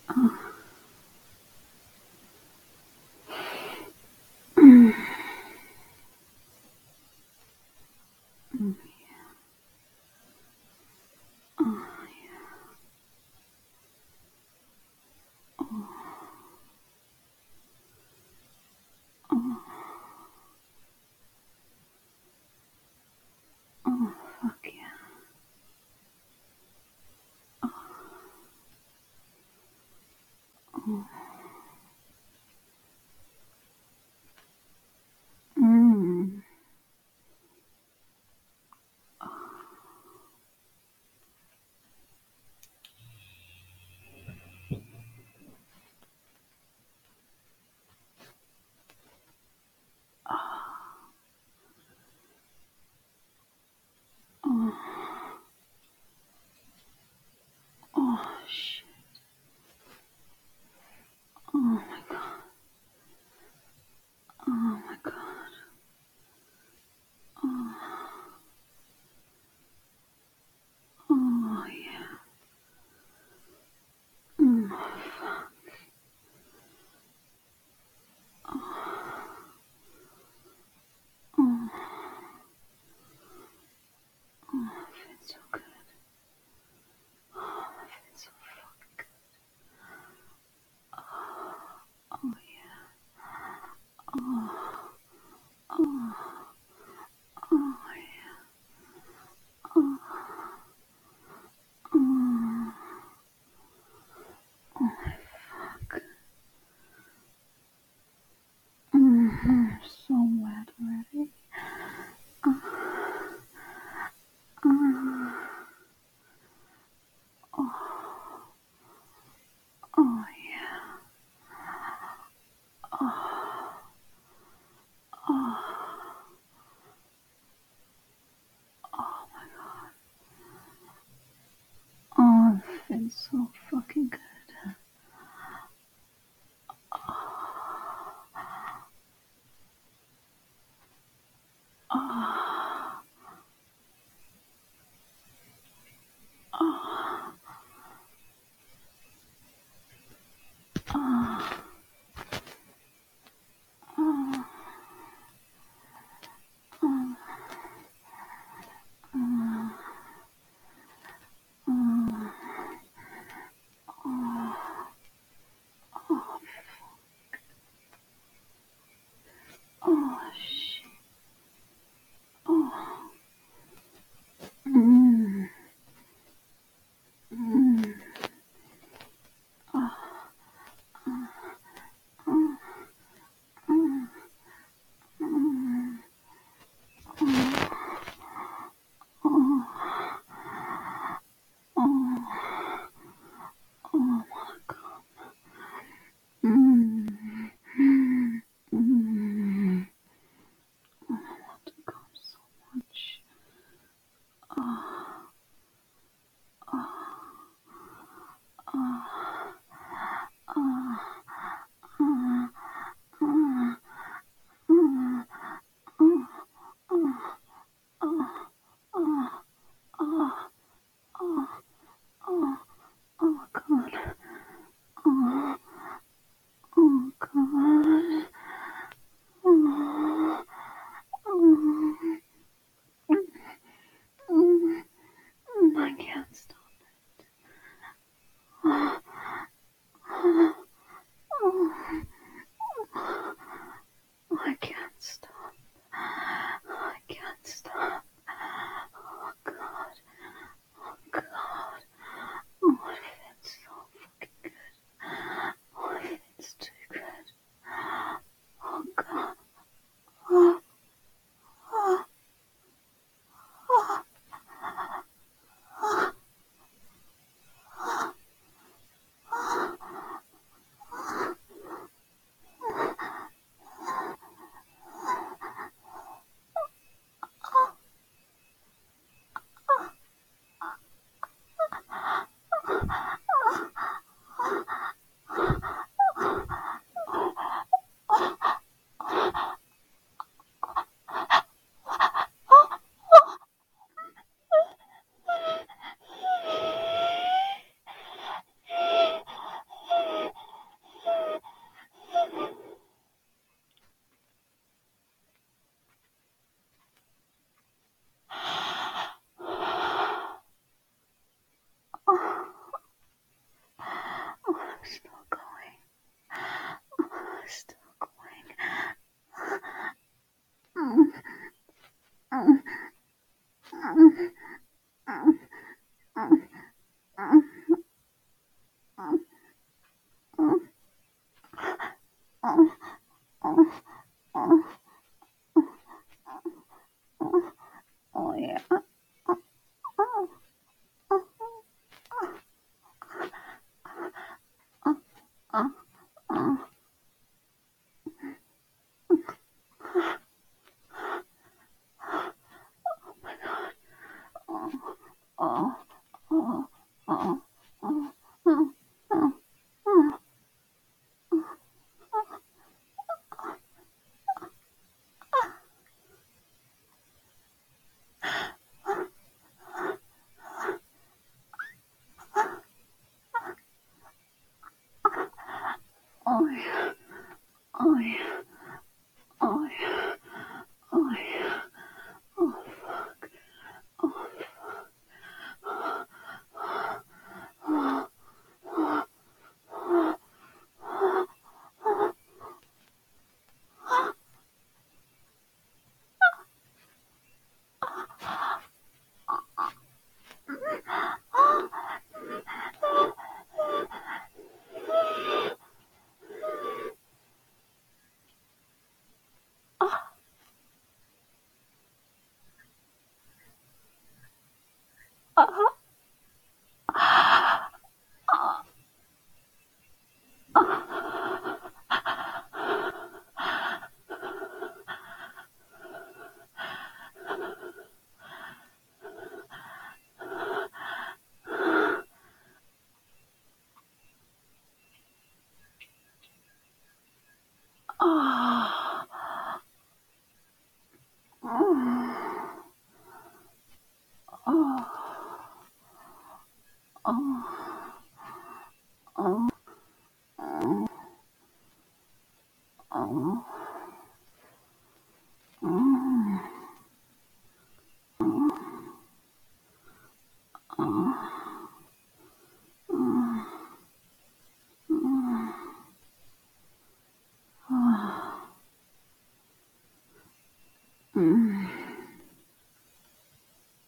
Oh, mm, mm, oh, oh, oh, oh, fuck yeah. Oh, oh, mm, oh, oh, shit. Oh my god. Oh my god. Oh, oh yeah. Mm, fuck. Oh, oh, I feel so good. Oh, I feel so fucking good. Oh yeah. Oh, oh, oh yeah. Oh, oh, oh my fuck. I'm so wet already. Oh, oh, oh, oh yeah. Oh, oh, oh my god. Oh, it feels so fucking good. Oh, oh, oh, oh, oh, oh, oh, oh, shit. Oh, mm, mm, oh, oh, oh, mm, oh, oh, oh my god. Mm, mm, I want to come so much. Oh, oh, oh, oh, oh, oh, oh, oh, oh, oh, oh, oh, oh, oh, oh god. Oh, oh god. Oh, oh, I can't stop. Oh yeah. Oh, oh, oh, oh, oh, oh yeah. Oh yeah. Oh yeah. Oh yeah. Oh fuck. Oh. Oh. Oh. Oh. Oh. Oh. Oh. Oh. Oh.